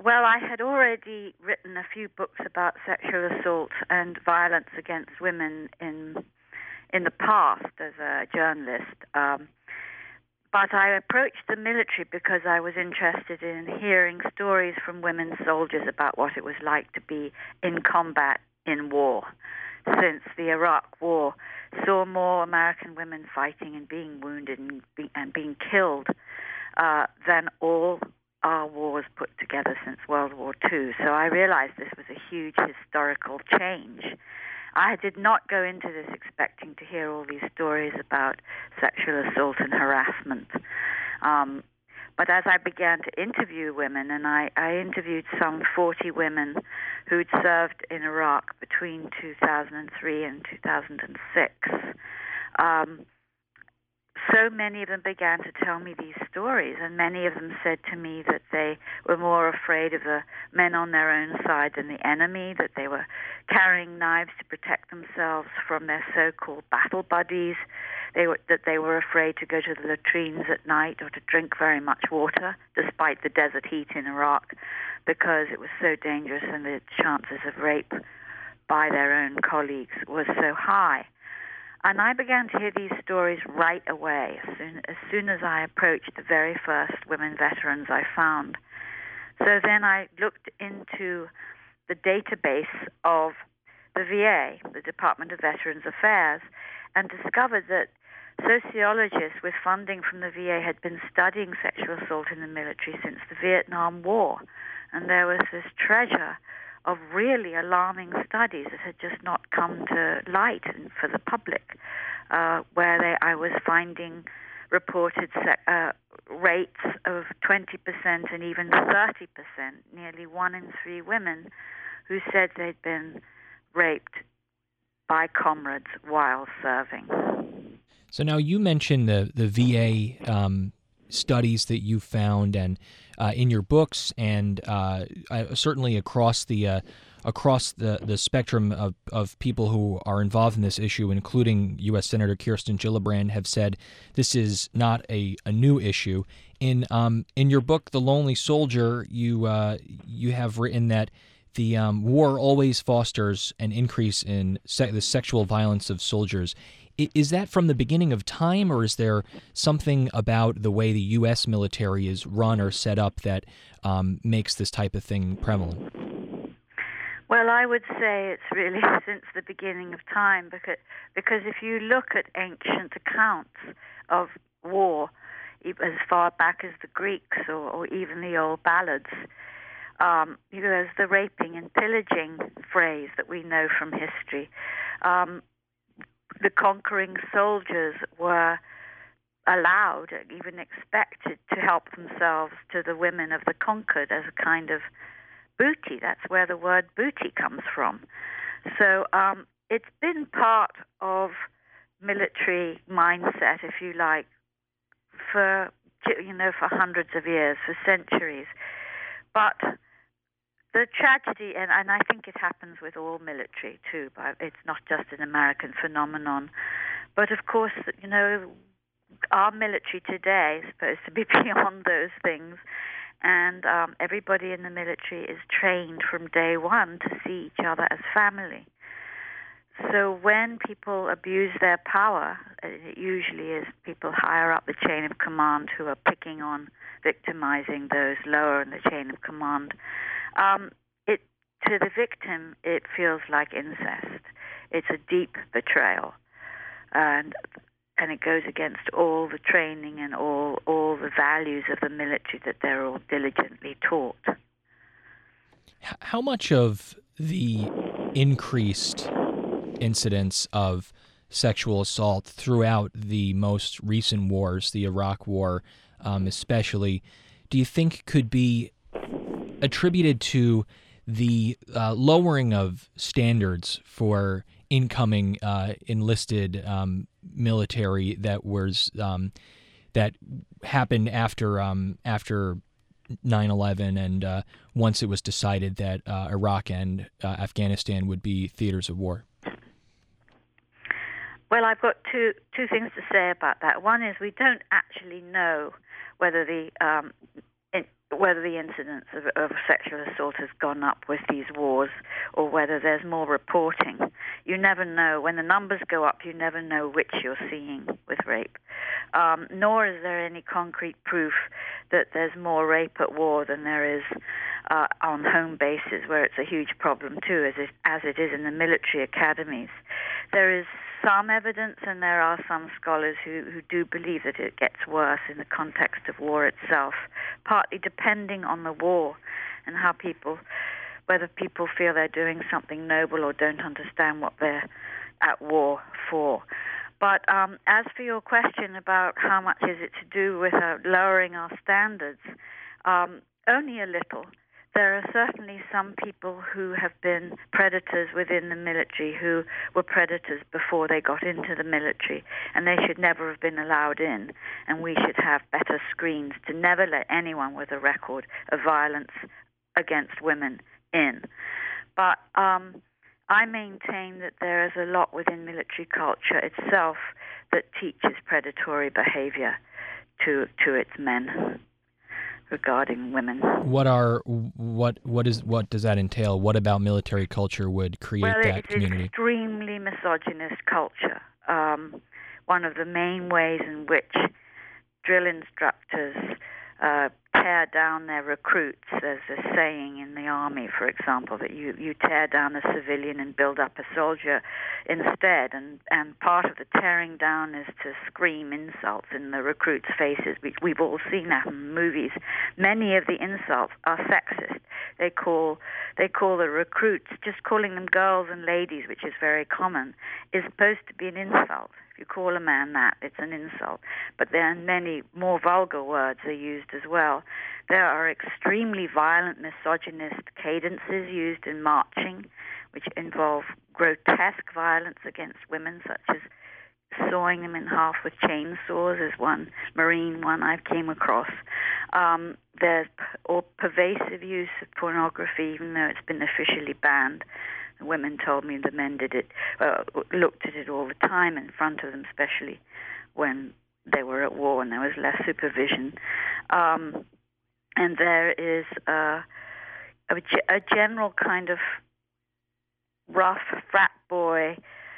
Well, I had already written a few books about sexual assault and violence against women in the past as a journalist. But I approached the military because I was interested in hearing stories from women soldiers about what it was like to be in combat in war. Since the Iraq War saw more American women fighting and being wounded and being killed than all our wars put together since World War II. So I realized this was a huge historical change. I did not go into this expecting to hear all these stories about sexual assault and harassment. But as I began to interview women, and I interviewed some 40 women who'd served in Iraq between 2003 and 2006, so many of them began to tell me these stories, and many of them said to me that they were more afraid of the men on their own side than the enemy, that they were carrying knives to protect themselves from their so-called battle buddies, that they were afraid to go to the latrines at night or to drink very much water, despite the desert heat in Iraq, because it was so dangerous and the chances of rape by their own colleagues was so high. And I began to hear these stories right away, as soon as I approached the very first women veterans I found. So then I looked into the database of the VA, the Department of Veterans Affairs, and discovered that sociologists with funding from the VA had been studying sexual assault in the military since the Vietnam War. And there was this treasure of really alarming studies that had just not come to light for the public, where I was finding reported rates of 20% and even 30%, nearly 1 in 3 women who said they'd been raped by comrades while serving. So now you mentioned the VA studies that you found, and in your books, and certainly across the spectrum of people who are involved in this issue, including U.S. Senator Kirsten Gillibrand, have said this is not a new issue. In your book, The Lonely Soldier, you have written that the war always fosters an increase in the sexual violence of soldiers. Is that from the beginning of time, or is there something about the way the U.S. military is run or set up that makes this type of thing prevalent? Well, I would say it's really since the beginning of time, because if you look at ancient accounts of war, as far back as the Greeks or even the old ballads, there's the raping and pillaging phrase that we know from history. The conquering soldiers were allowed, even expected, to help themselves to the women of the conquered as a kind of booty. That's where the word booty comes from. So it's been part of military mindset, if you like, for hundreds of years, for centuries. But the tragedy, and I think it happens with all military too, but it's not just an American phenomenon. But of course, our military today is supposed to be beyond those things, and everybody in the military is trained from day one to see each other as family. So when people abuse their power, it usually is people higher up the chain of command who are picking on, victimizing those lower in the chain of command. To the victim, it feels like incest. It's a deep betrayal, and it goes against all the training and all the values of the military that they're all diligently taught. How much of the increased incidents of sexual assault throughout the most recent wars, the Iraq War especially, do you think could be attributed to the lowering of standards for incoming enlisted military that happened after 9/11, and once it was decided that Iraq and Afghanistan would be theaters of war? Well, I've got two things to say about that. One is we don't actually know whether whether the incidence of sexual assault has gone up with these wars or whether there's more reporting. You never know. When the numbers go up, you never know which you're seeing with rape. Nor is there any concrete proof that there's more rape at war than there is on home bases, where it's a huge problem too, as it is in the military academies. There is some evidence, and there are some scholars who do believe that it gets worse in the context of war itself, partly depending on the war and whether people feel they're doing something noble or don't understand what they're at war for. But as for your question about how much is it to do with lowering our standards, only a little. There are certainly some people who have been predators within the military who were predators before they got into the military, and they should never have been allowed in, and we should have better screens to never let anyone with a record of violence against women in. But I maintain that there is a lot within military culture itself that teaches predatory behavior to its men regarding women. What does that entail? What about military culture would create that community? It's extremely misogynist culture. One of the main ways in which drill instructors tear down their recruits. There's a saying in the army, for example, that you tear down a civilian and build up a soldier instead. And part of the tearing down is to scream insults in the recruits' faces. We've all seen that in movies. Many of the insults are sexist. They call the recruits, just calling them girls and ladies, which is very common, is supposed to be an insult. If you call a man that, it's an insult. But there are many more vulgar words are used as well. There are extremely violent, misogynist cadences used in marching, which involve grotesque violence against women, such as sawing them in half with chainsaws, is one Marine one I've came across. There's pervasive use of pornography, even though it's been officially banned. The women told me the men looked at it all the time in front of them, especially when they were at war and there was less supervision. And there is a general kind of rough frat boy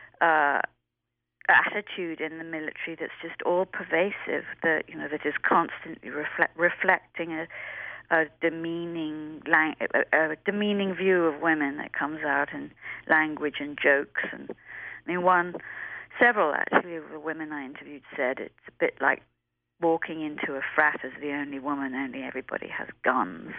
attitude in the military that's just all pervasive. That is constantly reflecting a demeaning view of women that comes out in language and jokes. And I mean, several actually of the women I interviewed said it's a bit like walking into a frat as the only woman, only everybody has guns.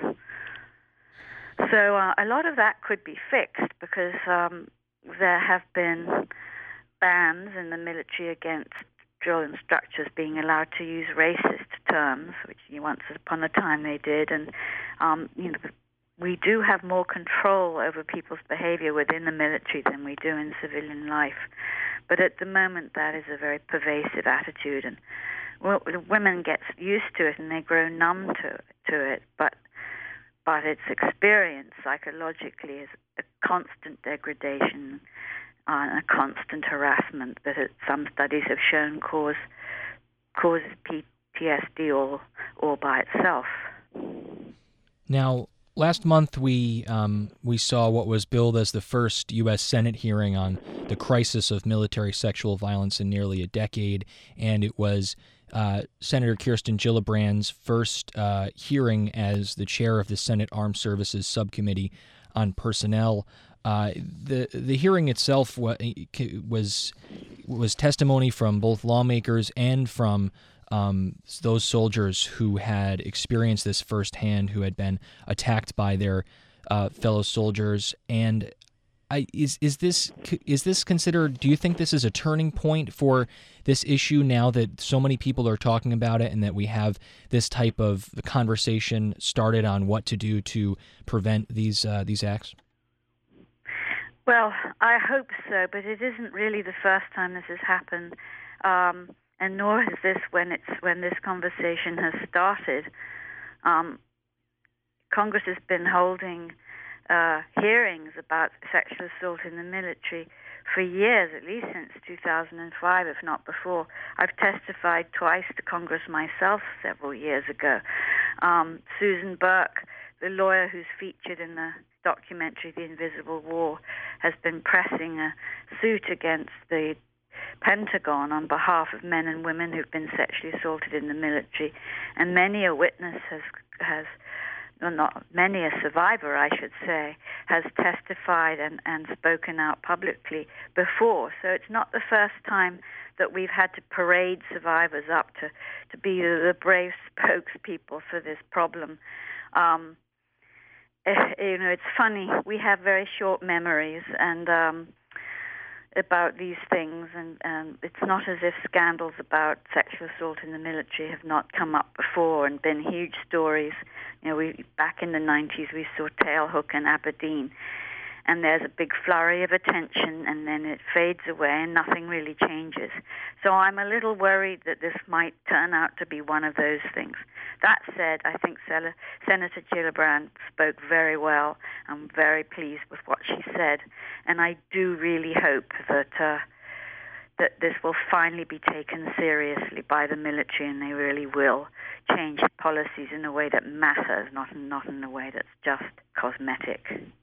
So a lot of that could be fixed because there have been bans in the military against drill instructors being allowed to use racist terms, which once upon a time they did, and we do have more control over people's behavior within the military than we do in civilian life. But at the moment, that is a very pervasive attitude, and women get used to it and they grow numb to it. But its experience psychologically is a constant degradation and a constant harassment that some studies have shown causes PTSD all by itself. Now, last month we saw what was billed as the first U.S. Senate hearing on the crisis of military sexual violence in nearly a decade, and it was Senator Kirsten Gillibrand's first hearing as the chair of the Senate Armed Services Subcommittee on Personnel. The hearing itself was testimony from both lawmakers and from those soldiers who had experienced this firsthand, who had been attacked by their fellow soldiers. And is this considered? Do you think this is a turning point for this issue now that so many people are talking about it, and that we have this type of conversation started on what to do to prevent these acts? Well, I hope so, but it isn't really the first time this has happened, and nor is this when this conversation has started. Congress has been holding hearings about sexual assault in the military for years, at least since 2005, if not before. I've testified twice to Congress myself several years ago. Susan Burke, the lawyer who's featured in the documentary The Invisible War, has been pressing a suit against the Pentagon on behalf of men and women who've been sexually assaulted in the military, and many a witness not many, a survivor, I should say, has testified and spoken out publicly before. So it's not the first time that we've had to parade survivors up to be the brave spokespeople for this problem. It's funny. We have very short memories and about these things, and it's not as if scandals about sexual assault in the military have not come up before and been huge stories. Back in the 90s, we saw Tailhook in Aberdeen, and there's a big flurry of attention, and then it fades away, and nothing really changes. So I'm a little worried that this might turn out to be one of those things. That said, I think Senator Gillibrand spoke very well. I'm very pleased with what she said, and I do really hope that this will finally be taken seriously by the military, and they really will change policies in a way that matters, not in a way that's just cosmetic.